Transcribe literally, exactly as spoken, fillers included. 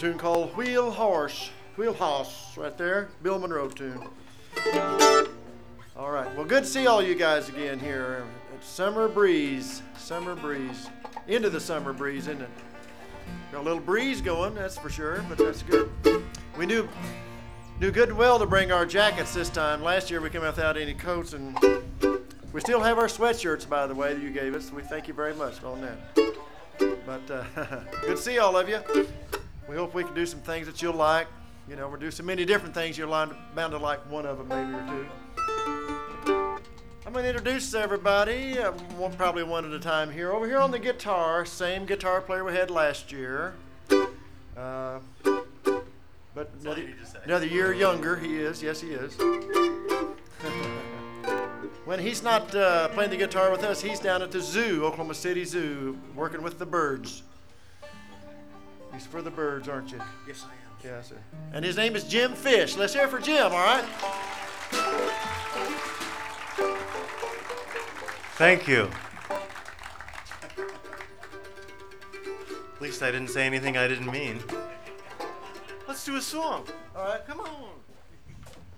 tune called Wheel Horse. Wheel Hoss right there. Bill Monroe tune. All right. Well, good to see all you guys again here. It's Summer Breeze. Summer Breeze. Into the summer breeze, isn't it? Got a little breeze going, that's for sure, but that's good. We knew, knew good and well to bring our jackets this time. Last year we came out without any coats, and we still have our sweatshirts, by the way, that you gave us. We thank you very much on that. But uh, good to see all of you. We hope we can do some things that you'll like. You know, we'll do so many different things, you're bound to like one of them maybe or two. I'm going to introduce everybody, uh, one, probably one at a time here. Over here on the guitar, same guitar player we had last year. Uh, but another, another year younger, he is. Yes, he is. When he's not uh, playing the guitar with us, he's down at the zoo, Oklahoma City Zoo, working with the birds. He's for the birds, aren't you? Yes, I am. Yes, sir. And his name is Jim Fish. Let's hear it for Jim, all right? Thank you. At least I didn't say anything I didn't mean. Let's do a song. All right. Come on.